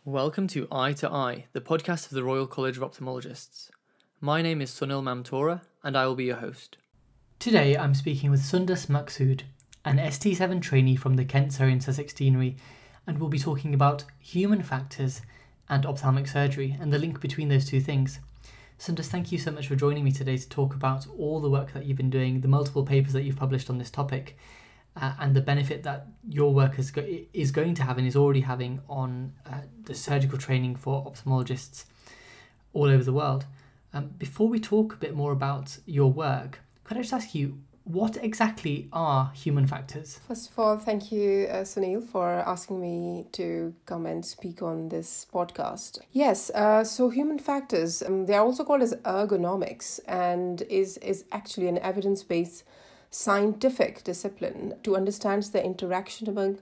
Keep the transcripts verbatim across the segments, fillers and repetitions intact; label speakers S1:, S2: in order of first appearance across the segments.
S1: Welcome to Eye to Eye, the podcast of the Royal College of Ophthalmologists. My name is Sunil Mamtora, and I will be your host. Today I'm speaking with Sundas Maqsood, an S T seven trainee from the Kent Surrey and Sussex Deanery, and we'll be talking about human factors and ophthalmic surgery and the link between those two things. Sundas, thank you so much for joining me today to talk about all the work that you've been doing, the multiple papers that you've published on this topic, uh, and the benefit that your work is, go- is going to have and is already having on uh, the surgical training for ophthalmologists all over the world. Um, before we talk a bit more about your work, could I just ask you, what exactly are human factors?
S2: First of all, thank you, uh, Sunil, for asking me to come and speak on this podcast. Yes, uh, so human factors, um, they are also called as ergonomics, and is, is actually an evidence-based scientific discipline to understand the interaction among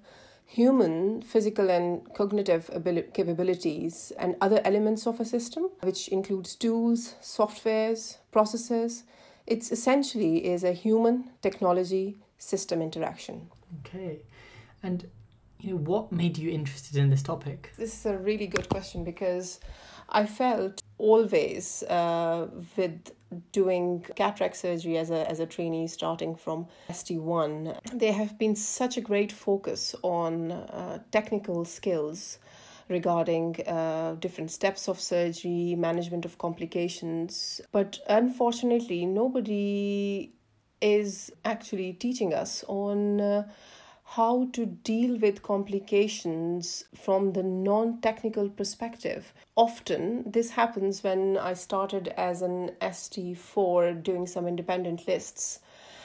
S2: human physical and cognitive ability, capabilities and other elements of a system, which includes tools, softwares, processes. It's essentially is a human technology system interaction.
S1: Okay. And you know, what made you interested in this topic?
S2: This is a really good question because I felt always uh, with doing cataract surgery as a as a trainee starting from S T one, there have been such a great focus on uh, technical skills regarding uh, different steps of surgery, management of complications. But unfortunately, nobody is actually teaching us on uh, how to deal with complications from the non-technical perspective. Often, this happens when I started as an S T four doing some independent lists.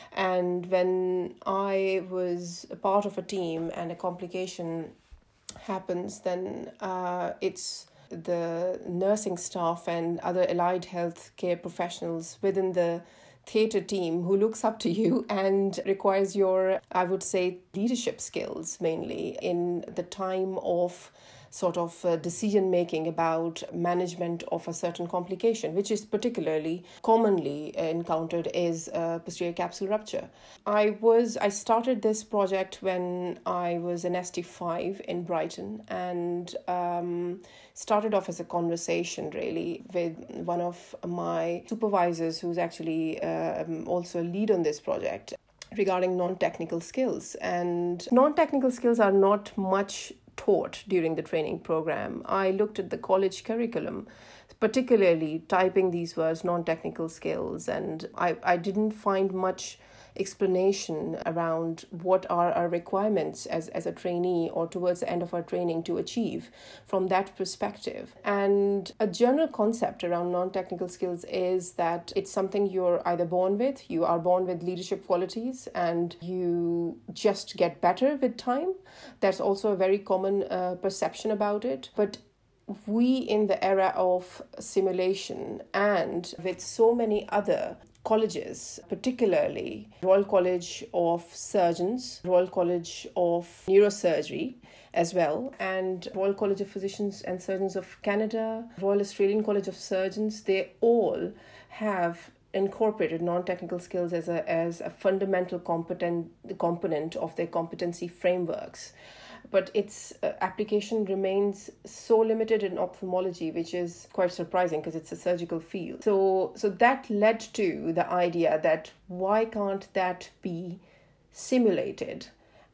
S2: And when I was a part of a team and a complication happens, then uh, it's the nursing staff and other allied health care professionals within the theatre team who looks up to you and requires your, I would say, leadership skills mainly in the time of sort of uh, decision making about management of a certain complication, which is particularly commonly encountered is uh, posterior capsule rupture. I was I started this project when I was an S T five in Brighton, and um, started off as a conversation really with one of my supervisors who's actually um, also a lead on this project regarding non-technical skills. And non-technical skills are not much taught during the training program. I looked at the college curriculum, particularly typing these words, non-technical skills, and I, I didn't find much explanation around what are our requirements as, as a trainee or towards the end of our training to achieve from that perspective. And a general concept around non-technical skills is that it's something you're either born with, you are born with leadership qualities, and you just get better with time. That's also a very common uh, perception about it. But we, in the era of simulation and with so many other colleges, particularly Royal College of Surgeons, Royal College of Neurosurgery as well, and Royal College of Physicians and Surgeons of Canada, Royal Australian College of Surgeons, they all have incorporated non-technical skills as a as a fundamental competent component of their competency frameworks. But its uh, application remains so limited in ophthalmology, which is quite surprising because it's a surgical field. So, so that led to the idea that why can't that be simulated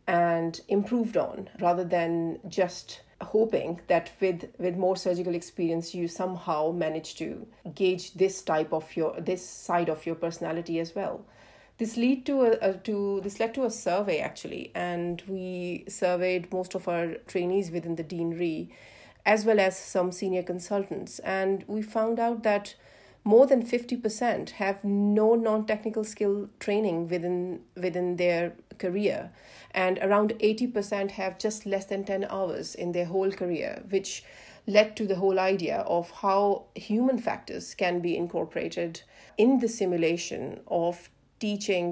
S2: and improved on, rather than just hoping that with, with more surgical experience you somehow manage to gauge this type of your this side of your personality as well. This lead to a, a to this led to a survey actually, and we surveyed most of our trainees within the deanery, as well as some senior consultants, and we found out that more than fifty percent have no non-technical skill training within within their career, and around eighty percent have just less than ten hours in their whole career, which led to the whole idea of how human factors can be incorporated in the simulation of teaching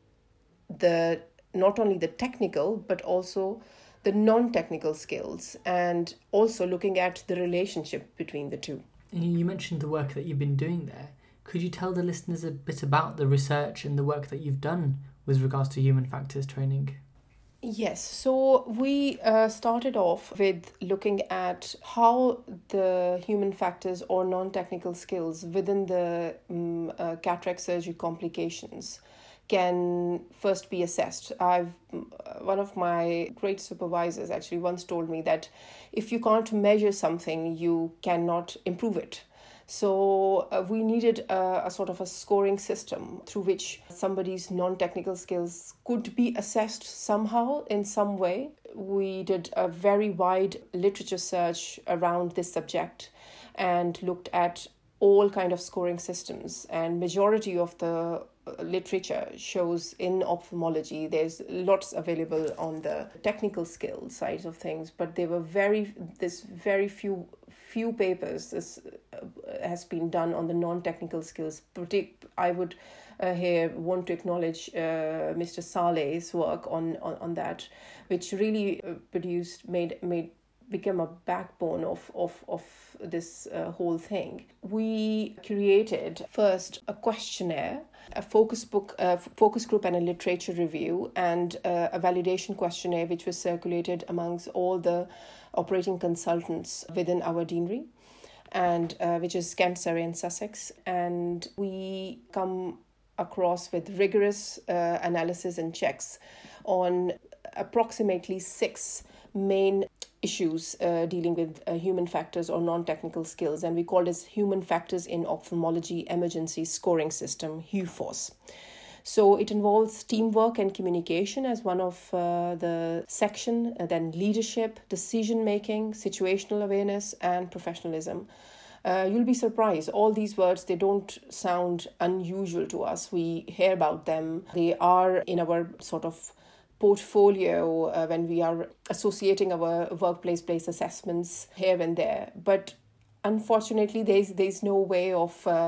S2: the not only the technical but also the non-technical skills, and also looking at the relationship between the two.
S1: And you mentioned the work that you've been doing there. Could you tell the listeners a bit about the research and the work that you've done with regards to human factors training?
S2: Yes, so we uh, started off with looking at how the human factors or non-technical skills within the um, uh, cataract surgery complications can first be assessed. I've one of my great supervisors actually once told me that if you can't measure something, you cannot improve it. So uh, we needed a, a sort of a scoring system through which somebody's non-technical skills could be assessed somehow in some way. We did a very wide literature search around this subject and looked at all kind of scoring systems, and majority of the literature shows in ophthalmology there's lots available on the technical skill side of things, but there were very this very few few papers this uh, has been done on the non-technical skills. I would uh, here want to acknowledge uh, Mister Saleh's work on, on on that, which really uh, produced made made became a backbone of of of this uh, whole thing. We created first a questionnaire, a focus book, a focus group, and a literature review, and uh, a validation questionnaire which was circulated amongst all the operating consultants within our deanery, and uh, which is Kent, Surrey, and Sussex. And we come across with rigorous uh, analysis and checks on approximately six main issues uh, dealing with uh, human factors or non-technical skills, and we call this Human Factors in Ophthalmology Emergency Scoring System, HUFOS. So it involves teamwork and communication as one of uh, the section, and then leadership, decision-making, situational awareness, and professionalism. Uh, you'll be surprised. All these words, they don't sound unusual to us. We hear about them. They are in our sort of portfolio uh, when we are associating our workplace place assessments here and there, but unfortunately there's there's no way of uh,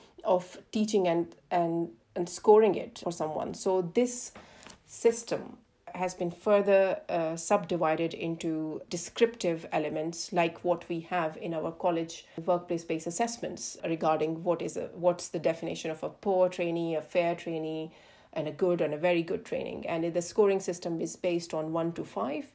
S2: of teaching and and and scoring it for someone. So this system has been further uh, subdivided into descriptive elements like what we have in our college workplace based assessments regarding what is a, what's the definition of a poor trainee, a fair trainee, and a good and a very good training. And the scoring system is based on one to five.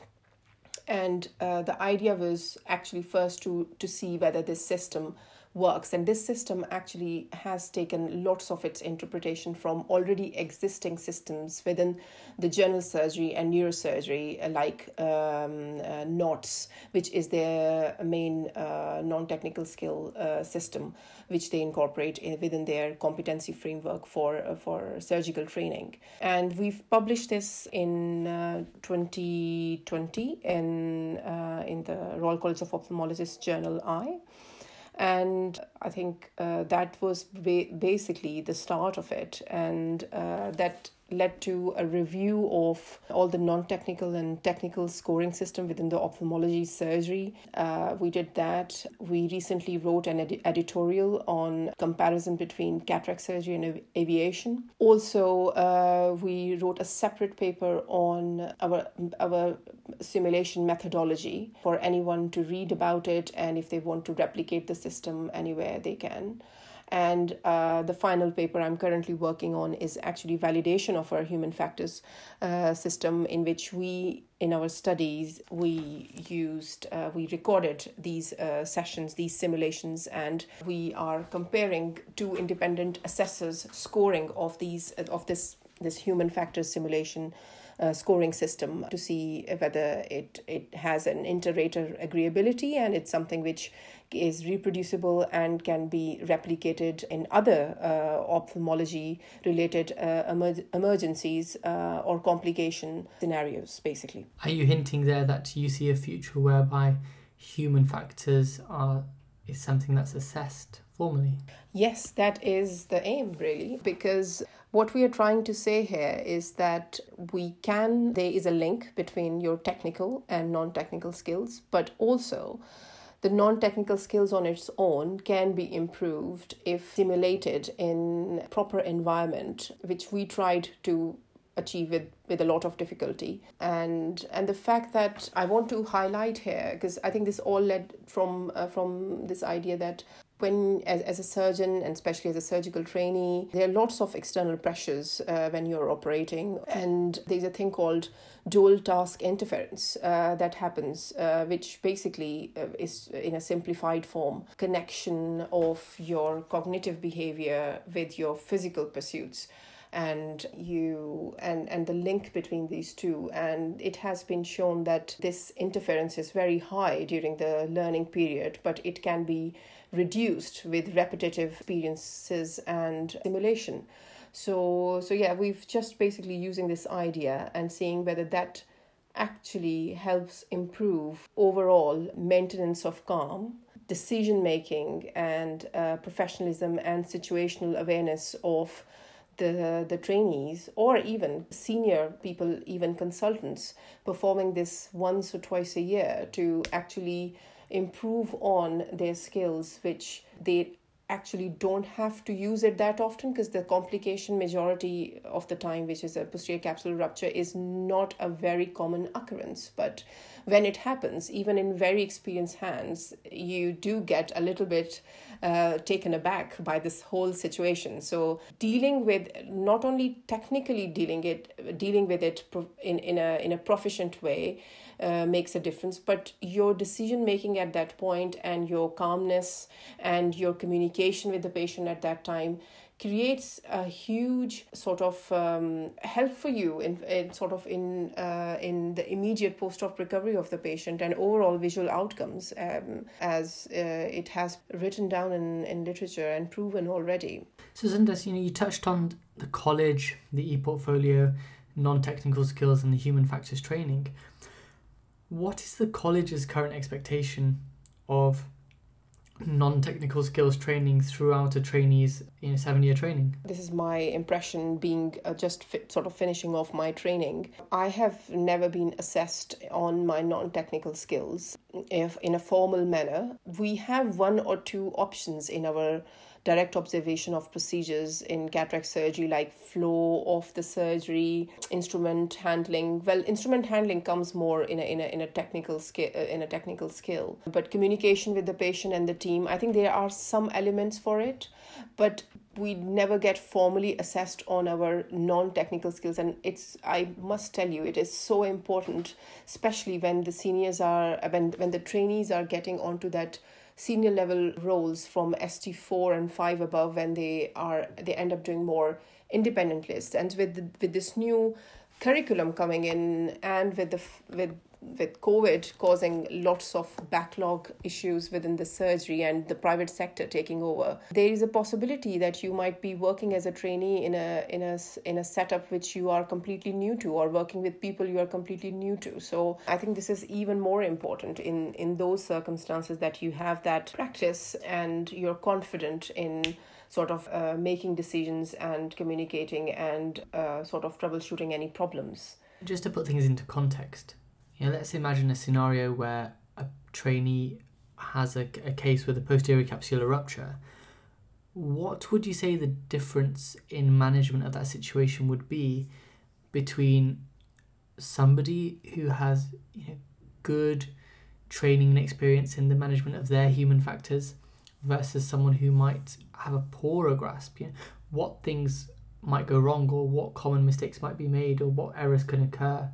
S2: And uh, the idea was actually first to, to see whether this system works. And this system actually has taken lots of its interpretation from already existing systems within the general surgery and neurosurgery, like um, uh, N O T S, which is their main uh, non-technical skill uh, system, which they incorporate in, within their competency framework for uh, for surgical training. And we've published this in uh, twenty twenty in uh, in the Royal College of Ophthalmologists Journal Eye. And I think uh, that was ba- basically the start of it, and uh, that led to a review of all the non-technical and technical scoring system within the ophthalmology surgery. Uh, we did that. We recently wrote an ed- editorial on comparison between cataract surgery and av- aviation. Also, uh, we wrote a separate paper on our our simulation methodology for anyone to read about it, and if they want to replicate the system anywhere, they can. And uh, the final paper I'm currently working on is actually validation of our human factors uh, system, in which we, in our studies, we used, uh, we recorded these uh, sessions, these simulations, and we are comparing two independent assessors' scoring of these of this this human factors simulation Uh, scoring system to see whether it, it has an inter-rater agreeability, and it's something which is reproducible and can be replicated in other uh, ophthalmology-related uh, emer- emergencies uh, or complication scenarios, basically.
S1: Are you hinting there that you see a future whereby human factors are is something that's assessed formally?
S2: Yes, that is the aim, really, because what we are trying to say here is that we can, there is a link between your technical and non-technical skills, but also the non-technical skills on its own can be improved if simulated in proper environment, which we tried to achieve with, with a lot of difficulty. And and the fact that I want to highlight here, because I think this all led from uh, from this idea that When, as, as a surgeon, and especially as a surgical trainee, there are lots of external pressures uh, when you're operating. And there's a thing called dual task interference uh, that happens, uh, which basically uh, is, in a simplified form, connection of your cognitive behavior with your physical pursuits. And you and and the link between these two, and it has been shown that this interference is very high during the learning period, but it can be reduced with repetitive experiences and simulation. So so yeah, we've just basically using this idea and seeing whether that actually helps improve overall maintenance of calm, decision making, and uh, professionalism and situational awareness of the the trainees, or even senior people, even consultants, performing this once or twice a year to actually improve on their skills, which they actually don't have to use it that often, because the complication majority of the time, which is a posterior capsular rupture, is not a very common occurrence. But when it happens, even in very experienced hands, you do get a little bit uh, taken aback by this whole situation. So dealing with, not only technically dealing it, dealing with it in, in a in a proficient way uh, makes a difference, but your decision making at that point, and your calmness and your communication with the patient at that time creates a huge sort of um, help for you in, in sort of in uh, in the immediate post-op recovery of the patient and overall visual outcomes, um, as uh, it has written down in, in literature and proven already.
S1: So Sundas, you know, you touched on the college, the e-portfolio, non-technical skills, and the human factors training. What is the college's current expectation of non-technical skills training throughout a trainee's you know, seven-year training?
S2: This is my impression, being uh, just fi- sort of finishing off my training. I have never been assessed on my non-technical skills if in a formal manner. We have one or two options in our direct observation of procedures in cataract surgery, like flow of the surgery, instrument handling. Well, instrument handling comes more in a in a in a technical skill, in a technical skill. But communication with the patient and the team, I think there are some elements for it, but we never get formally assessed on our non-technical skills. And it's, I must tell you, it is so important, especially when the seniors are, when when the trainees are getting onto that senior level roles from S T four and five above, when they are they end up doing more independent lists. And with the, with this new curriculum coming in, and with the with with COVID causing lots of backlog issues within the surgery and the private sector taking over, there is a possibility that you might be working as a trainee in a in a in a setup which you are completely new to, or working with people you are completely new to. So I think this is even more important in in those circumstances, that you have that practice and you're confident in sort of uh, making decisions and communicating and uh, sort of troubleshooting any problems.
S1: Just to put things into context, you know, let's imagine a scenario where a trainee has a, a case with a posterior capsular rupture. What would you say the difference in management of that situation would be between somebody who has you know, good training and experience in the management of their human factors versus someone who might have a poorer grasp? You know, what things might go wrong, or what common mistakes might be made, or what errors can occur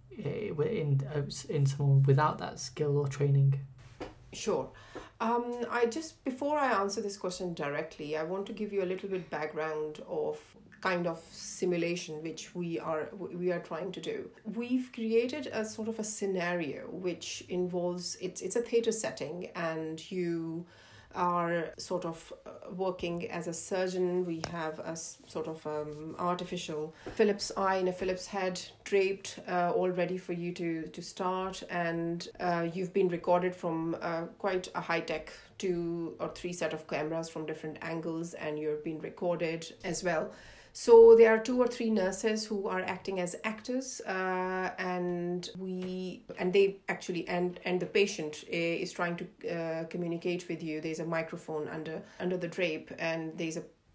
S1: in in someone without that skill or training?
S2: Sure. Um, I just, before I answer this question directly, I want to give you a little bit background of kind of simulation which we are we are trying to do. We've created a sort of a scenario which involves, it's it's a theatre setting, and you are sort of working as a surgeon. We have a sort of um, artificial Phillips eye in a Phillips head draped, uh, all ready for you to, to start. And uh, you've been recorded from uh, quite a high-tech two or three set of cameras from different angles, and you're being recorded as well. So there are two or three nurses who are acting as actors, uh, and we and they actually and and the patient is trying to uh, communicate with you. There's a microphone under under the drape, and there's a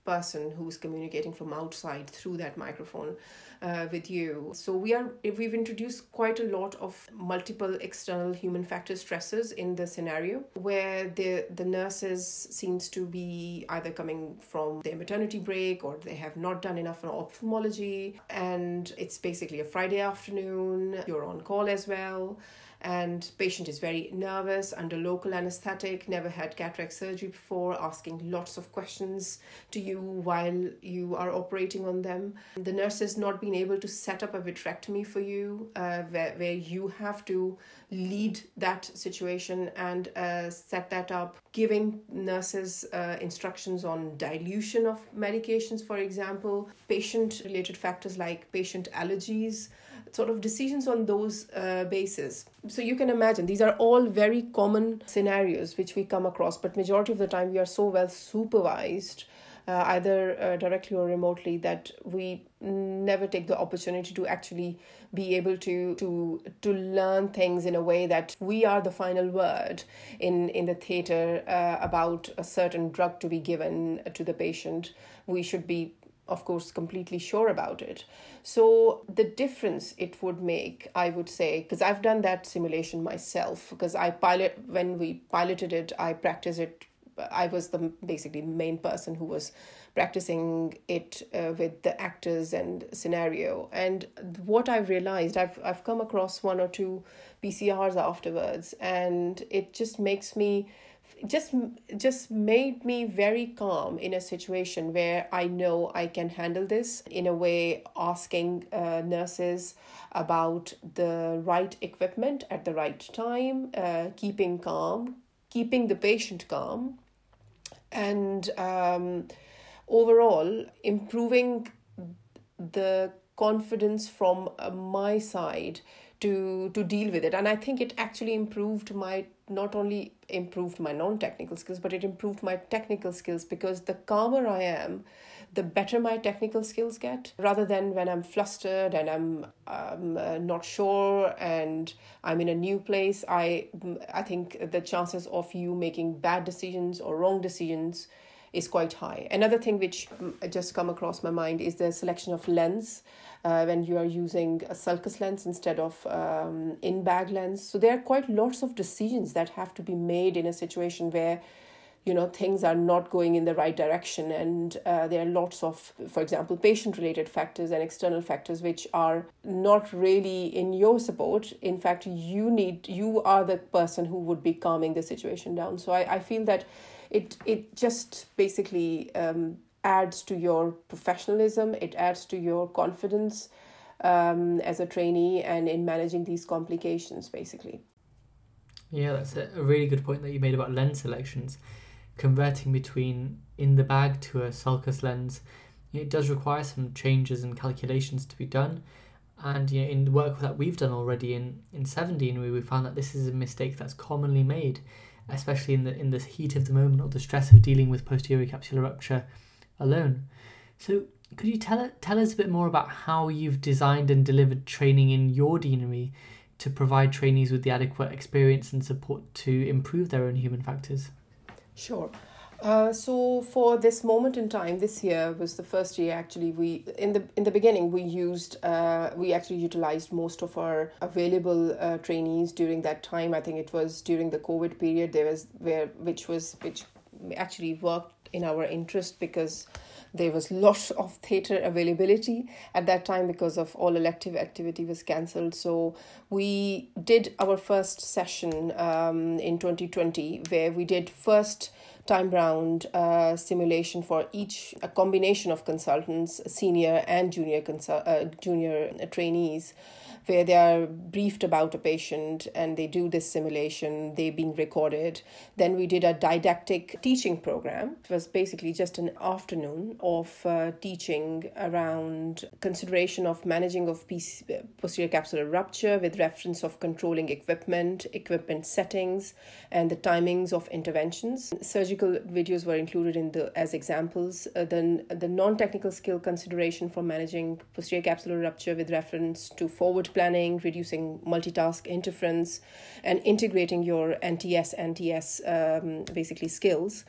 S2: person who's communicating from outside through that microphone uh, with you. So we are we've introduced quite a lot of multiple external human factor stressors in the scenario, where the the nurses seems to be either coming from their maternity break or they have not done enough in ophthalmology, and it's basically a Friday afternoon, you're on call as well, and patient is very nervous, under local anesthetic, never had cataract surgery before, asking lots of questions to you while you are operating on them. The nurse has not been able to set up a vitrectomy for you, uh, where, where you have to lead that situation and uh, set that up, giving nurses uh, instructions on dilution of medications, for example, patient-related factors like patient allergies, sort of decisions on those uh, bases. So you can imagine these are all very common scenarios which we come across, but majority of the time we are so well supervised, uh, either uh, directly or remotely, that we never take the opportunity to actually be able to to to learn things in a way that we are the final word in in the theater uh, about a certain drug to be given to the patient. We should be, of course, completely sure about it. So the difference it would make, I would say, because I've done that simulation myself, because I pilot when we piloted it, I practiced it. I was the basically main person who was practicing it uh, with the actors and scenario. And what I've realized, I've I've come across one or two P C Rs afterwards, and it just makes me just just made me very calm in a situation where I know I can handle this, in a way asking uh, nurses about the right equipment at the right time, uh, keeping calm, keeping the patient calm, and um, overall improving the confidence from uh, my side to to deal with it. And I think it actually improved my, not only improved my non-technical skills, but it improved my technical skills, because the calmer I am, the better my technical skills get, rather than when I'm flustered and I'm um, uh, not sure and I'm in a new place. I I think the chances of you making bad decisions or wrong decisions is quite high. Another thing which just come across my mind is the selection of lens. Uh, when you are using a sulcus lens instead of um, in-bag lens. So there are quite lots of decisions that have to be made in a situation where, you know, things are not going in the right direction. And uh, there are lots of, for example, patient-related factors and external factors which are not really in your support. In fact, you need, you are the person who would be calming the situation down. So I, I feel that it, it just basically Um, adds to your professionalism, it adds to your confidence um, as a trainee and in managing these complications, basically.
S1: Yeah, that's a really good point that you made about lens selections. Converting between in the bag to a sulcus lens, it does require some changes and calculations to be done. And you know, in the work that we've done already in, in seventeen, we, we found that this is a mistake that's commonly made, especially in the in the heat of the moment or the stress of dealing with posterior capsular rupture alone. So could you tell tell us a bit more about how you've designed and delivered training in your deanery to provide trainees with the adequate experience and support to improve their own human factors?
S2: Sure. Uh, so for this moment in time, this year was the first year actually we in the in the beginning we used uh, we actually utilized most of our available uh, trainees during that time. I think it was during the COVID period. There was where which was which actually worked in our interest, because there was lots of theatre availability at that time because of all elective activity was cancelled. So we did our first session um, in twenty twenty, where we did first time round uh, simulation for each, a combination of consultants, senior and junior consul- uh, junior trainees, where they are briefed about a patient and they do this simulation, they being recorded. Then we did a didactic teaching program. It was basically just an afternoon of uh, teaching around consideration of managing of posterior capsular rupture with reference of controlling equipment, equipment settings, and the timings of interventions. Surgical videos were included in the as examples. Uh, then the non-technical skill consideration for managing posterior capsular rupture with reference to forward planning, reducing multitask interference, and integrating your N T S, N T S um, basically skills.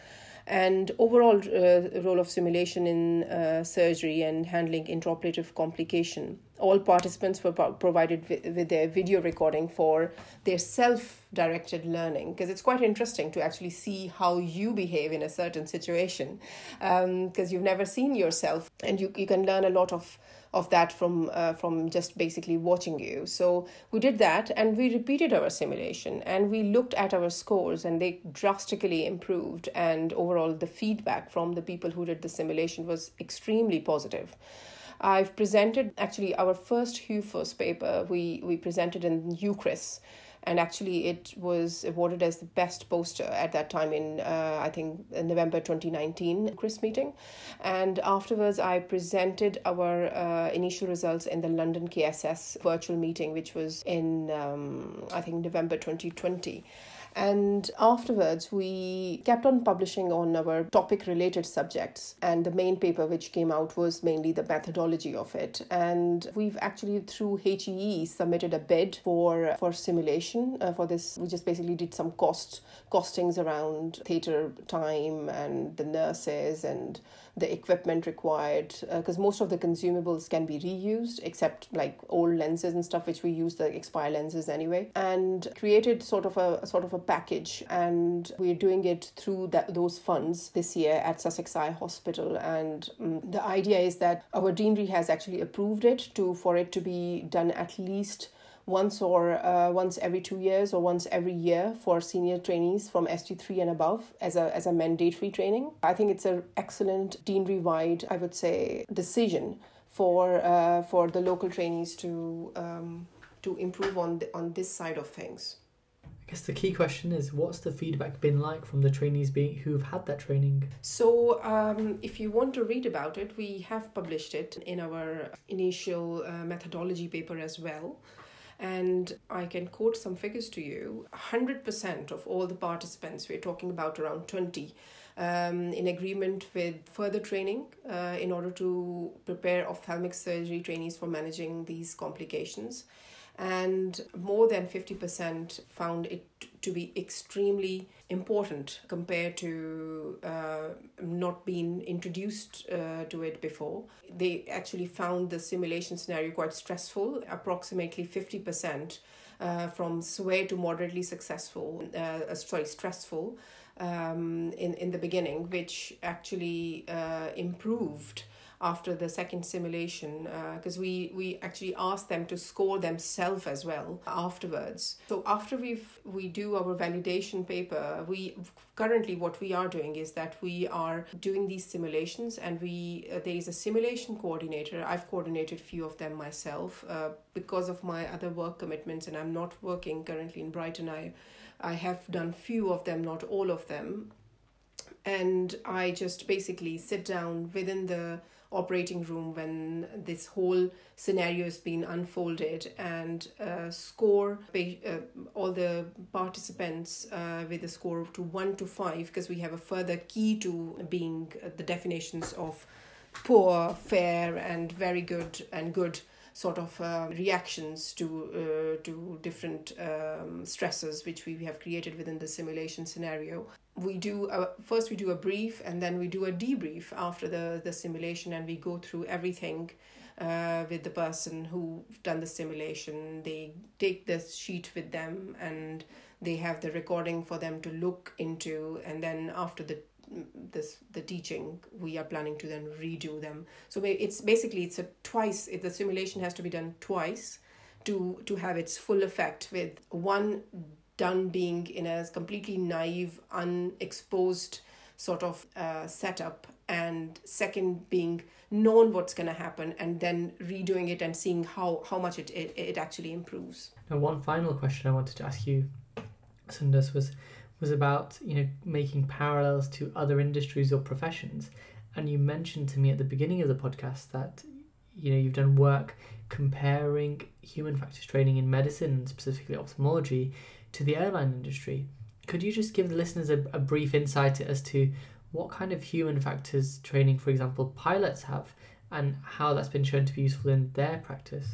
S2: And overall uh, role of simulation in uh, surgery and handling intraoperative complication. All participants were pro- provided with, with their video recording for their self-directed learning, because it's quite interesting to actually see how you behave in a certain situation, because um, you've never seen yourself, and you, you can learn a lot of of that from uh, from just basically watching you. So we did that, and we repeated our simulation, and we looked at our scores, and they drastically improved, and overall the feedback from the people who did the simulation was extremely positive. I've presented actually our first H U F O S paper, we, we presented in U C R I S, and actually it was awarded as the best poster at that time in, uh, I think, November twenty nineteen C R I S meeting. And afterwards, I presented our uh, initial results in the London K S S virtual meeting, which was in, um, I think, November twenty twenty. And afterwards, we kept on publishing on our topic-related subjects. And the main paper which came out was mainly the methodology of it. And we've actually, through H E E, submitted a bid for for simulation uh, for this. We just basically did some cost costings around theatre time and the nurses and the equipment required, because uh, most of the consumables can be reused, except like old lenses and stuff, which we use the expire lenses anyway, and created sort of a sort of a package. And we're doing it through that those funds this year at Sussex Eye Hospital. And um, the idea is that our deanery has actually approved it to for it to be done at least once or uh, once every two years or once every year for senior trainees from S T three and above as a as a mandatory training. I think it's an excellent deanery-wide, I would say, decision for uh, for the local trainees to um, to improve on the, on this side of things.
S1: I guess the key question is, what's the feedback been like from the trainees being who've had that training?
S2: So um, if you want to read about it, we have published it in our initial uh, methodology paper as well. And I can quote some figures to you. one hundred percent of all the participants, we're talking about around twenty, um, in agreement with further training uh, in order to prepare ophthalmic surgery trainees for managing these complications. And more than fifty percent found it to be extremely important compared to uh, not being introduced uh, to it before. They actually found the simulation scenario quite stressful, approximately fifty percent uh, from severe to moderately successful, uh, sorry, stressful um, in, in the beginning, which actually uh, improved after the second simulation, because uh, we, we actually asked them to score themselves as well afterwards. So after we we do our validation paper, we currently what we are doing is that we are doing these simulations, and we uh, there is a simulation coordinator. I've coordinated a few of them myself uh, because of my other work commitments, and I'm not working currently in Brighton. I, I have done few of them, not all of them. And I just basically sit down within the operating room when this whole scenario has been unfolded and uh, score uh, all the participants uh, with a score to one to five, because we have a further key to being uh, the definitions of poor, fair, and very good and good sort of uh, reactions to uh, to different um, stresses which we have created within the simulation scenario. We do a, first we do a brief, and then we do a debrief after the, the simulation, and we go through everything uh, with the person who've done the simulation. They take the sheet with them, and they have the recording for them to look into, and then after the this the teaching, we are planning to then redo them. So it's basically it's a twice the simulation has to be done twice to to have its full effect, with one done being in a completely naive, unexposed sort of uh, setup, and second being known what's going to happen, and then redoing it and seeing how how much it, it it actually improves.
S1: Now, one final question I wanted to ask you, Sundas, was was about, you know, making parallels to other industries or professions. And you mentioned to me at the beginning of the podcast that, you know, you've done work comparing human factors training in medicine, specifically ophthalmology, to the airline industry. Could you just give the listeners a, a brief insight as to what kind of human factors training, for example, pilots have, and how that's been shown to be useful in their practice?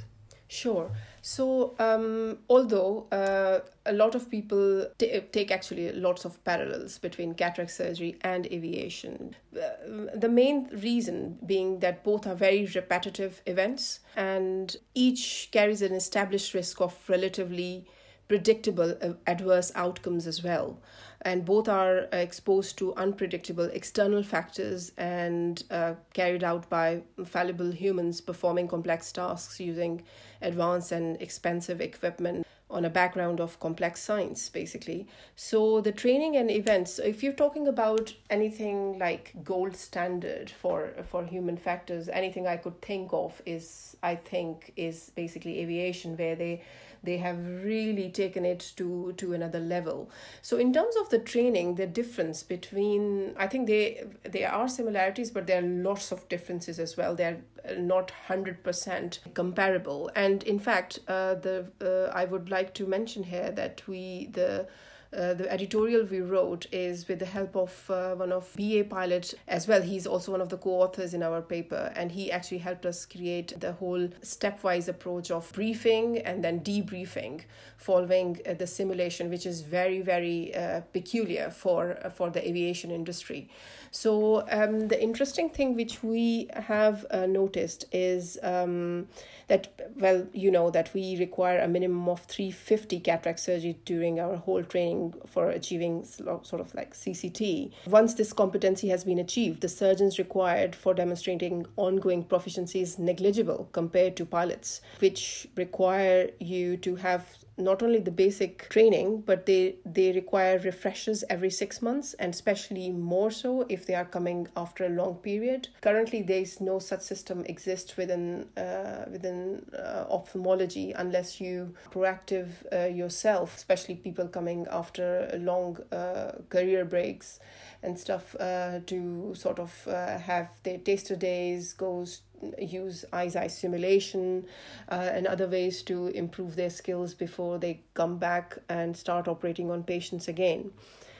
S2: Sure. So, um, although uh, a lot of people t- take actually lots of parallels between cataract surgery and aviation, uh, the main reason being that both are very repetitive events and each carries an established risk of relatively predictable uh, adverse outcomes as well. And both are uh, exposed to unpredictable external factors and uh, carried out by fallible humans performing complex tasks using advanced and expensive equipment on a background of complex science, basically. So the training and events, if you're talking about anything like gold standard for for human factors, anything I could think of is, I think, is basically aviation, where they they have really taken it to to another level. So in terms of the training, the difference between, I think they there are similarities, but there are lots of differences as well. They're not one hundred percent comparable. And in fact, uh, the uh, I would like to mention here that we the Uh, the editorial we wrote is with the help of uh, one of B A pilot as well. He's also one of the co-authors in our paper, and he actually helped us create the whole stepwise approach of briefing and then debriefing following uh, the simulation, which is very, very uh, peculiar for uh, for the aviation industry. So um, the interesting thing which we have uh, noticed is um, that, well, you know, that we require a minimum of three hundred fifty cataract surgery during our whole training for achieving sort of like C C T. Once this competency has been achieved, the surgeons required for demonstrating ongoing proficiency is negligible compared to pilots, which require you to have not only the basic training, but they, they require refreshers every six months, and especially more so if they are coming after a long period. Currently, there is no such system exists within uh, within uh, ophthalmology unless you proactive uh, yourself, especially people coming after long uh, career breaks and stuff, uh, to sort of uh, have their taster days, goes use eyes eye simulation uh, and other ways to improve their skills before they come back and start operating on patients again.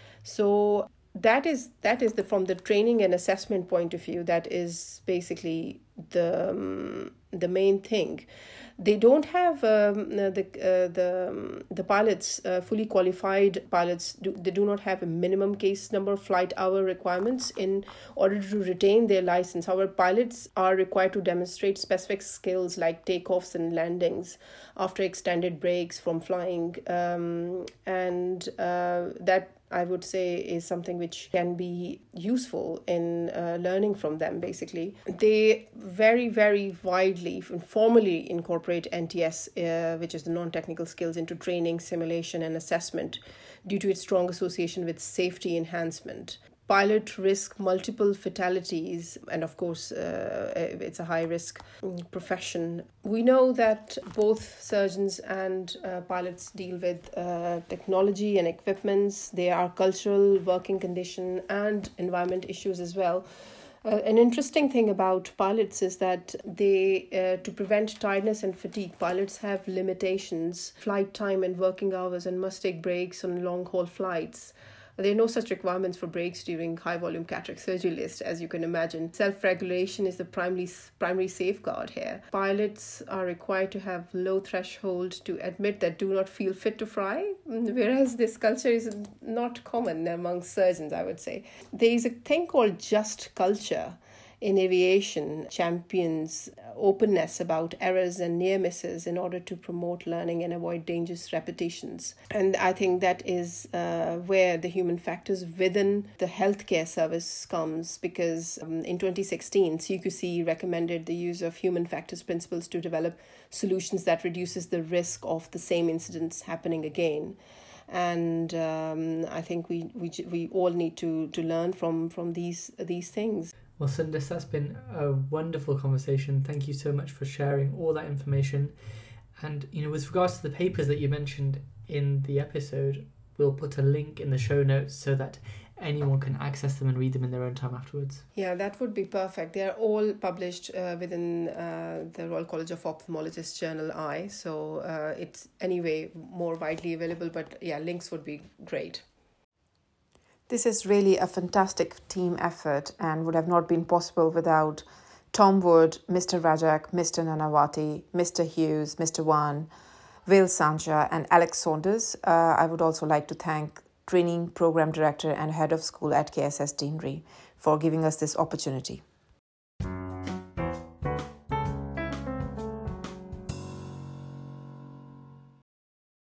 S2: So that is that is the from the training and assessment point of view, that is basically the um, the main thing. They don't have um, the uh, the um, the pilots, uh, fully qualified pilots, do, they do not have a minimum case number flight hour requirements in order to retain their license. However, pilots are required to demonstrate specific skills like takeoffs and landings after extended breaks from flying, um, and uh, that, I would say, is something which can be useful in uh, learning from them, basically. They very, very widely and formally incorporate N T S, uh, which is the non-technical skills, into training, simulation, and assessment due to its strong association with safety enhancement. Pilot risk multiple fatalities, and of course, uh, it's a high-risk profession. We know that both surgeons and uh, pilots deal with uh, technology and equipments. There are cultural, working condition, and environment issues as well. Uh, an interesting thing about pilots is that they, uh, to prevent tiredness and fatigue, pilots have limitations, flight time and working hours, and must take breaks on long-haul flights. There are no such requirements for breaks during high-volume cataract surgery list, as you can imagine. Self-regulation is the primary primary safeguard here. Pilots are required to have low threshold to admit that do not feel fit to fly, whereas this culture is not common among surgeons, I would say. There is a thing called just culture in aviation, champions openness about errors and near misses in order to promote learning and avoid dangerous repetitions. And I think that is uh, where the human factors within the healthcare service comes, because um, in twenty sixteen, C Q C recommended the use of human factors principles to develop solutions that reduces the risk of the same incidents happening again. And um, I think we, we we all need to, to learn from, from these these things.
S1: Well, Sundis, that's been a wonderful conversation. Thank you so much for sharing all that information. And, you know, with regards to the papers that you mentioned in the episode, we'll put a link in the show notes so that anyone can access them and read them in their own time afterwards.
S2: Yeah, that would be perfect. They are all published uh, within uh, the Royal College of Ophthalmologists Journal Eye. So uh, it's anyway more widely available, but yeah, links would be great.
S3: This is really a fantastic team effort and would have not been possible without Tom Wood, Mister Rajak, Mister Nanavati, Mister Hughes, Mister Wan, Will Sancha, and Alex Saunders. Uh, I would also like to thank Training Program Director and Head of School at K S S Deanery for giving us this opportunity.